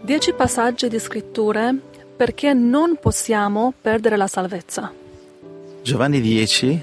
10 passaggi di scritture perché non possiamo perdere la salvezza. Giovanni 10,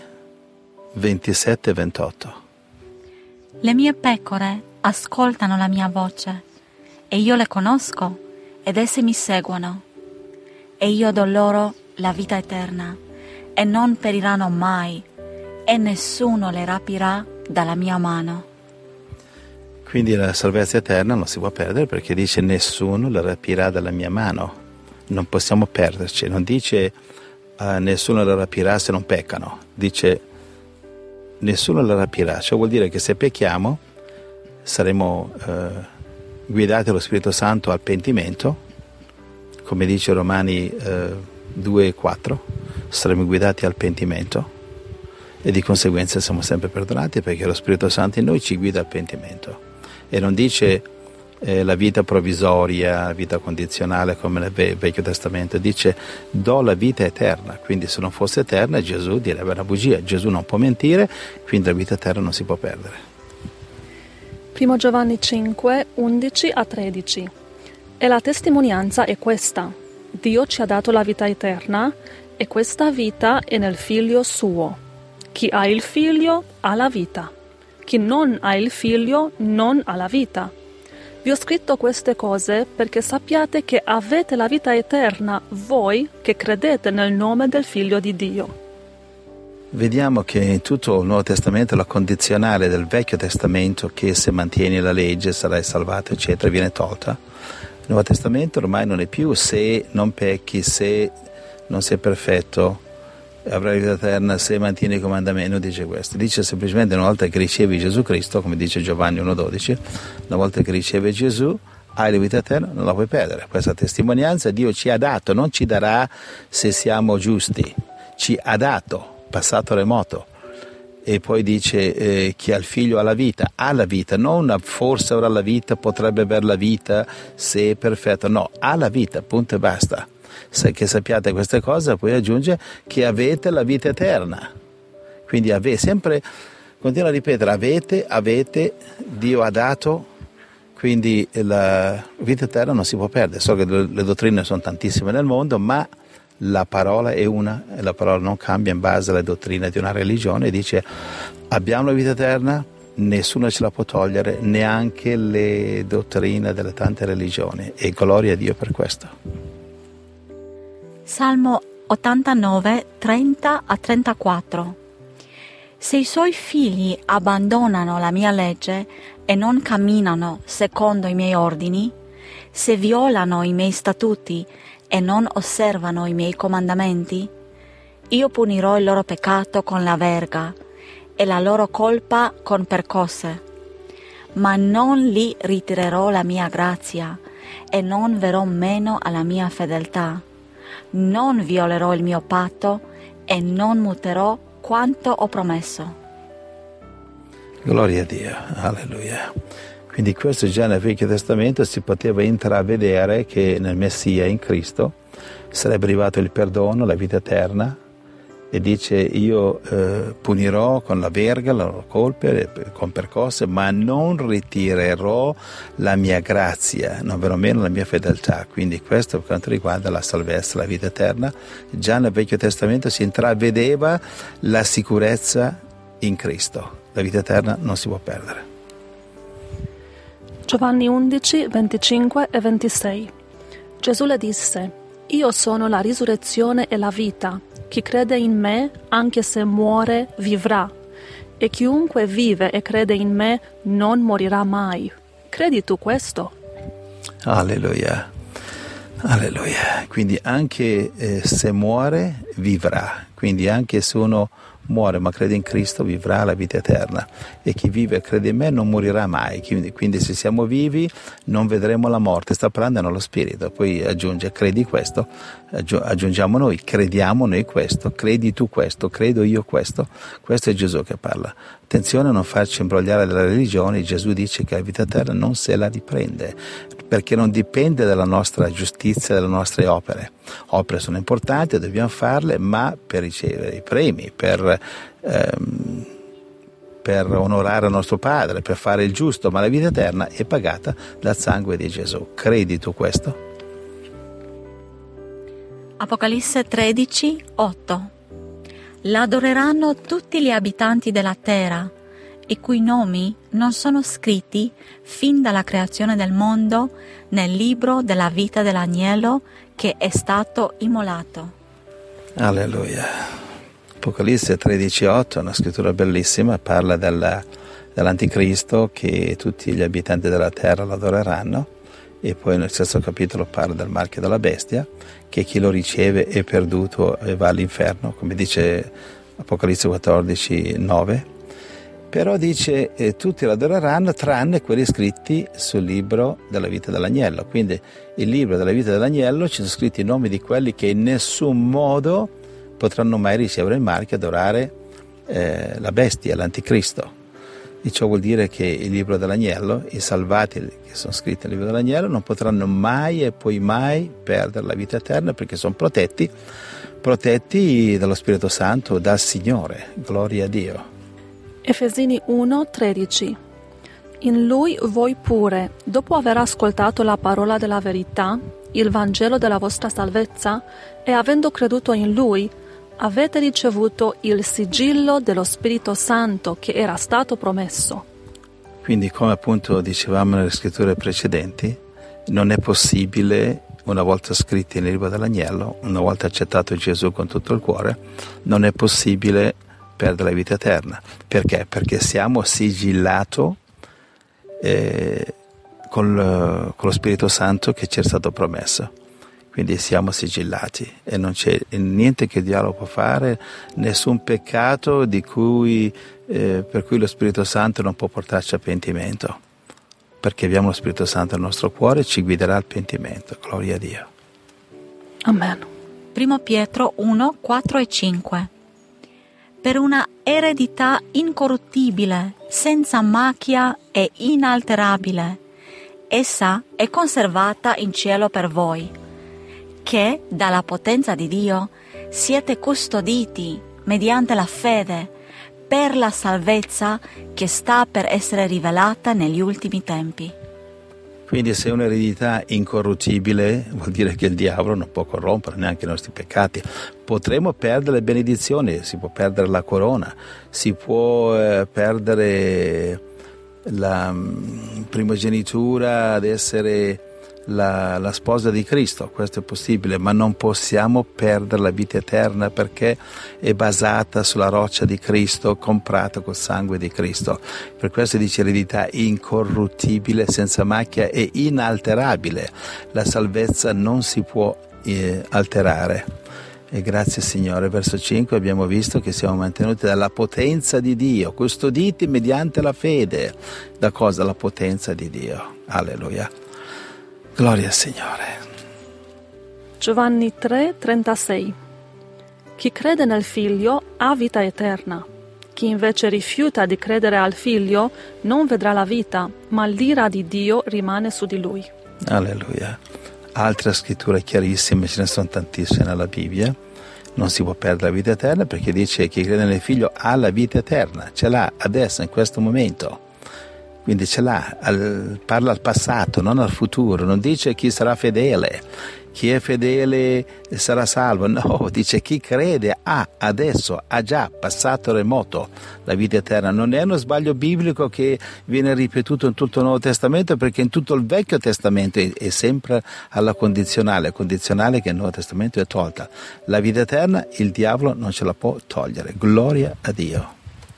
27 e 28. Le mie pecore ascoltano la mia voce, e io le conosco, ed esse mi seguono. E io do loro la vita eterna, e non periranno mai, e nessuno le rapirà dalla mia mano. Quindi la salvezza eterna non si può perdere perché dice nessuno la rapirà dalla mia mano. Non possiamo perderci, non dice nessuno la rapirà se non peccano, dice nessuno la rapirà, cioè vuol dire che se pecchiamo saremo guidati dallo Spirito Santo al pentimento, come dice Romani 2,4, saremo guidati al pentimento e di conseguenza siamo sempre perdonati perché lo Spirito Santo in noi ci guida al pentimento. E non dice la vita provvisoria, vita condizionale come nel Vecchio Testamento, dice do la vita eterna. Quindi se non fosse eterna Gesù direbbe una bugia. Gesù non può mentire, quindi la vita eterna non si può perdere. 1 Giovanni 5, 11 a 13. E la testimonianza è questa: Dio ci ha dato la vita eterna e questa vita è nel Figlio suo. Chi ha il Figlio ha la vita. Chi non ha il Figlio non ha la vita. Vi ho scritto queste cose perché sappiate che avete la vita eterna voi che credete nel nome del Figlio di Dio. Vediamo che in tutto il Nuovo Testamento la condizionale del Vecchio Testamento, che se mantieni la legge sarai salvato eccetera, viene tolta. Il Nuovo Testamento ormai non è più se non pecchi, se non sei perfetto avrai vita eterna, se mantieni i comandamenti. Non dice questo, dice semplicemente una volta che ricevi Gesù Cristo, come dice Giovanni 1,12, una volta che ricevi Gesù hai la vita eterna, non la puoi perdere. Questa testimonianza Dio ci ha dato, non ci darà se siamo giusti, ci ha dato, passato remoto. E poi dice chi ha il figlio ha la vita, non forse avrà la vita, potrebbe avere la vita se è perfetto, no, ha la vita, punto e basta. Se che sappiate queste cose, poi aggiunge che avete la vita eterna. Quindi sempre, continua a ripetere, avete, Dio ha dato, quindi la vita eterna non si può perdere. So che le dottrine sono tantissime nel mondo, ma la parola è una, e la parola non cambia in base alle dottrine di una religione, e dice abbiamo la vita eterna, nessuno ce la può togliere, neanche le dottrine delle tante religioni, e gloria a Dio per questo. Salmo 89, 30 a 34. Se i suoi figli abbandonano la mia legge e non camminano secondo i miei ordini, se violano i miei statuti e non osservano i miei comandamenti, io punirò il loro peccato con la verga e la loro colpa con percosse, ma non gli ritirerò la mia grazia e non verrò meno alla mia fedeltà. Non violerò il mio patto e non muterò quanto ho promesso. Gloria a Dio, alleluia. Quindi questo già nel Vecchio Testamento si poteva intravedere che nel Messia, in Cristo, sarebbe arrivato il perdono, la vita eterna, e dice io punirò con la verga le loro colpe, con percosse, ma non ritirerò la mia grazia, non verrò meno la mia fedeltà. Quindi questo per quanto riguarda la salvezza, la vita eterna, già nel Vecchio Testamento si intravedeva la sicurezza in Cristo. La vita eterna non si può perdere. Giovanni 11, 25 e 26. Gesù le disse: Io sono la risurrezione e la vita. Chi crede in me, anche se muore, vivrà. E chiunque vive e crede in me non morirà mai. Credi tu questo? Alleluia. Alleluia. Quindi anche se muore, vivrà. Quindi anche se uno muore ma crede in Cristo, vivrà la vita eterna, e chi vive e crede in me non morirà mai. Quindi se siamo vivi non vedremo la morte. Sta parlando nello Spirito, poi aggiunge credi questo, aggiungiamo noi, crediamo noi questo, credi tu questo, credo io questo. Questo è Gesù che parla. Attenzione a non farci imbrogliare dalla religione. Gesù dice che la vita eterna non se la riprende, perché non dipende dalla nostra giustizia, dalle nostre opere. Opere sono importanti, dobbiamo farle, ma per ricevere i premi, per per onorare il nostro Padre, per fare il giusto, ma la vita eterna è pagata dal sangue di Gesù. Credi tu questo? Apocalisse 13, 8. L'adoreranno tutti gli abitanti della terra, i cui nomi non sono scritti fin dalla creazione del mondo nel libro della vita dell'agnello che è stato immolato. Alleluia. Apocalisse 13,8 è una scrittura bellissima, parla dell'anticristo, che tutti gli abitanti della terra lo adoreranno, e poi nel stesso capitolo parla del marchio della bestia, che chi lo riceve è perduto e va all'inferno, come dice Apocalisse 14,9. Però dice tutti lo adoreranno tranne quelli scritti sul libro della vita dell'agnello. Quindi il libro della vita dell'agnello ci sono scritti i nomi di quelli che in nessun modo potranno mai ricevere il marchio e adorare la bestia, l'anticristo. E ciò vuol dire che il libro dell'agnello, i salvati che sono scritti nel libro dell'agnello, non potranno mai e poi mai perdere la vita eterna, perché sono protetti dallo Spirito Santo, dal Signore. Gloria a Dio. Efesini 1:13. In Lui voi pure, dopo aver ascoltato la parola della verità, il Vangelo della vostra salvezza, e avendo creduto in Lui, avete ricevuto il sigillo dello Spirito Santo che era stato promesso. Quindi, come appunto dicevamo nelle scritture precedenti, non è possibile, una volta scritti nel libro dell'agnello, una volta accettato Gesù con tutto il cuore, non è possibile perdere la vita eterna. Perché? Perché siamo sigillati con lo Spirito Santo che ci è stato promesso. Quindi siamo sigillati e non c'è niente che il diavolo può fare, nessun peccato per cui lo Spirito Santo non può portarci a pentimento, perché abbiamo lo Spirito Santo nel nostro cuore e ci guiderà al pentimento. Gloria a Dio. Amen. 1 Pietro 1, 4 e 5. Per una eredità incorruttibile, senza macchia e inalterabile, essa è conservata in cielo per voi, che dalla potenza di Dio siete custoditi mediante la fede per la salvezza che sta per essere rivelata negli ultimi tempi. Quindi se è un'eredità incorruttibile vuol dire che il diavolo non può corrompere neanche i nostri peccati. Potremo perdere le benedizioni, si può perdere la corona, si può perdere la primogenitura ad essere la sposa di Cristo, questo è possibile, ma non possiamo perdere la vita eterna, perché è basata sulla roccia di Cristo, comprata col sangue di Cristo. Per questo dice eredità incorruttibile, senza macchia e inalterabile. La salvezza non si può alterare. E grazie Signore. Verso 5 abbiamo visto che siamo mantenuti dalla potenza di Dio, custoditi mediante la fede. Da cosa? La potenza di Dio. Alleluia. Gloria al Signore. Giovanni 3:36. Chi crede nel Figlio ha vita eterna. Chi invece rifiuta di credere al Figlio non vedrà la vita, ma l'ira di Dio rimane su di lui. Alleluia. Altre scritture chiarissime, ce ne sono tantissime nella Bibbia. Non si può perdere la vita eterna, perché dice chi crede nel Figlio ha la vita eterna, ce l'ha adesso, in questo momento. Quindi ce l'ha, parla al passato, non al futuro, non dice chi sarà fedele, chi è fedele sarà salvo, no, dice chi crede ha adesso, ha già, passato remoto, la vita eterna. Non è uno sbaglio biblico che viene ripetuto in tutto il Nuovo Testamento, perché in tutto il Vecchio Testamento è sempre alla condizionale che il Nuovo Testamento è tolta. La vita eterna il diavolo non ce la può togliere, gloria a Dio.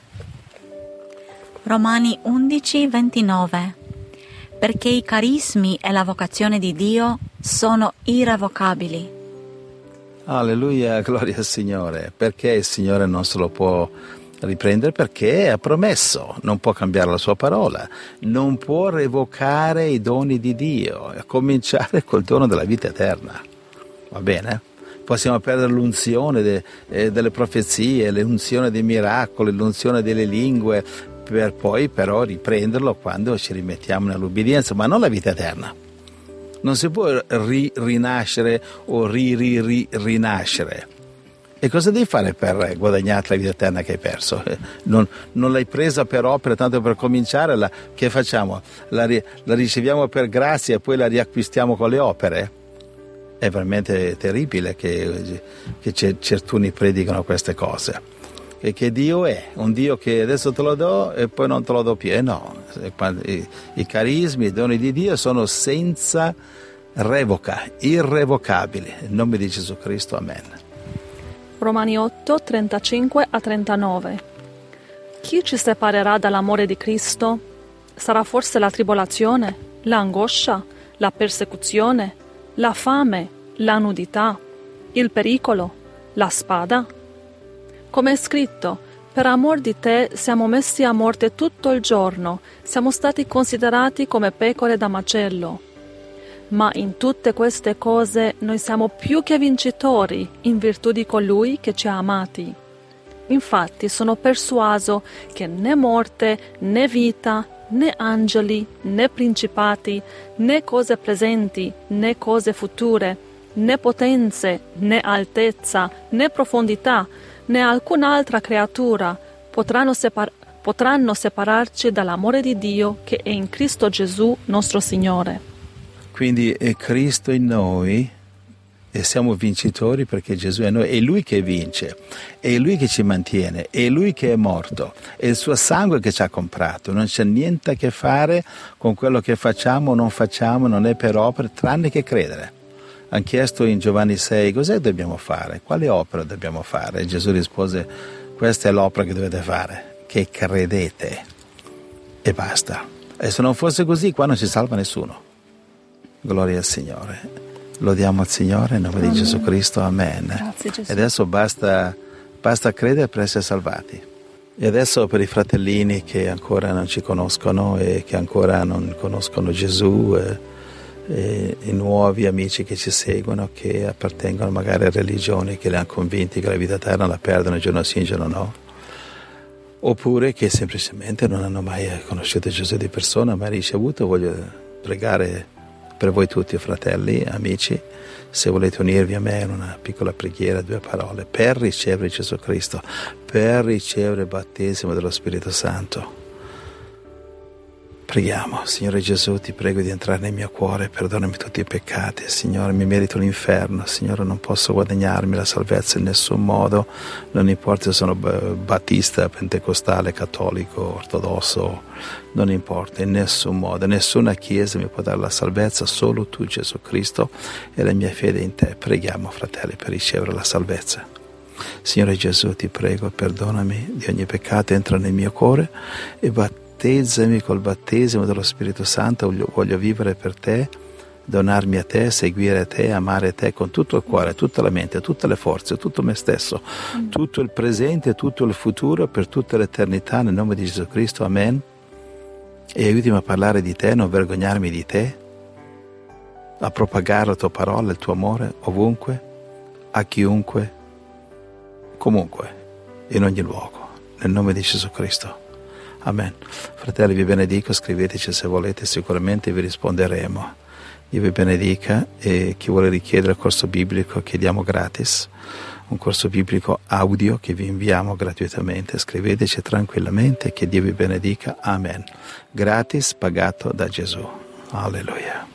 Romani 11, 29. Perché i carismi e la vocazione di Dio sono irrevocabili. Alleluia, gloria al Signore. Perché il Signore non se lo può riprendere? Perché ha promesso, non può cambiare la sua parola, non può revocare i doni di Dio, a cominciare col dono della vita eterna. Va bene? Possiamo perdere l'unzione delle profezie, l'unzione dei miracoli, l'unzione delle lingue, per poi però riprenderlo quando ci rimettiamo nell'obbedienza, ma non la vita eterna. Non si può rinascere o rinascere. E cosa devi fare per guadagnare la vita eterna che hai perso? Non l'hai presa per opera, tanto per cominciare, che facciamo? La riceviamo per grazia e poi la riacquistiamo con le opere? È veramente terribile che certuni predicano queste cose. E che Dio è un Dio che adesso te lo do e poi non te lo do più. No, i carismi, i doni di Dio sono senza revoca, irrevocabili. Nel nome di Gesù Cristo, amen. Romani 8, 35-39. Chi ci separerà dall'amore di Cristo? Sarà forse la tribolazione, l'angoscia, la persecuzione, la fame, la nudità, il pericolo, la spada? Come è scritto, per amor di te siamo messi a morte tutto il giorno, siamo stati considerati come pecore da macello. Ma in tutte queste cose noi siamo più che vincitori in virtù di colui che ci ha amati. Infatti sono persuaso che né morte, né vita, né angeli, né principati, né cose presenti, né cose future, né potenze, né altezza, né profondità, né alcun'altra creatura potranno separarci dall'amore di Dio che è in Cristo Gesù nostro Signore. Quindi è Cristo in noi e siamo vincitori perché Gesù è in noi, è Lui che vince, è Lui che ci mantiene, è Lui che è morto, è il suo sangue che ci ha comprato, non c'è niente a che fare con quello che facciamo o non facciamo, non è per opere, tranne che credere. Hanno chiesto in Giovanni 6 cos'è dobbiamo fare, quale opera dobbiamo fare? E Gesù rispose, questa è l'opera che dovete fare, che credete e basta. E se non fosse così qua non si salva nessuno. Gloria al Signore. Lodiamo al Signore in nome di Gesù Cristo. Amen. Grazie, Gesù. E adesso basta credere per essere salvati. E adesso per i fratellini che ancora non ci conoscono e che ancora non conoscono Gesù, e i nuovi amici che ci seguono, che appartengono magari a religioni che li hanno convinti che la vita eterna la perdono giorno sì, giorno no. Oppure che semplicemente non hanno mai conosciuto Gesù di persona, mai ricevuto, voglio pregare per voi tutti, fratelli, amici, se volete unirvi a me in una piccola preghiera, 2 parole, per ricevere Gesù Cristo, per ricevere il battesimo dello Spirito Santo. Preghiamo. Signore Gesù, ti prego di entrare nel mio cuore, perdonami tutti i peccati. Signore, mi merito l'inferno. Signore, non posso guadagnarmi la salvezza in nessun modo, non importa se sono battista, pentecostale, cattolico, ortodosso, non importa, in nessun modo, nessuna chiesa mi può dare la salvezza, solo tu, Gesù Cristo, e la mia fede in te. Preghiamo, fratelli, per ricevere la salvezza. Signore Gesù, ti prego, perdonami di ogni peccato, entra nel mio cuore e battezzami col battesimo dello Spirito Santo. Voglio vivere per te, donarmi a te, seguire te, amare te con tutto il cuore, tutta la mente, tutte le forze, tutto me stesso, tutto il presente, tutto il futuro, per tutta l'eternità, nel nome di Gesù Cristo, amen. E aiutami a parlare di te, non vergognarmi di te, a propagare la tua parola, il tuo amore, ovunque, a chiunque, comunque, in ogni luogo, nel nome di Gesù Cristo. Amen. Fratelli, vi benedico, scriveteci se volete, sicuramente vi risponderemo. Dio vi benedica, e chi vuole richiedere il corso biblico chiediamo gratis, un corso biblico audio che vi inviamo gratuitamente, scriveteci tranquillamente, che Dio vi benedica. Amen. Gratis, pagato da Gesù. Alleluia.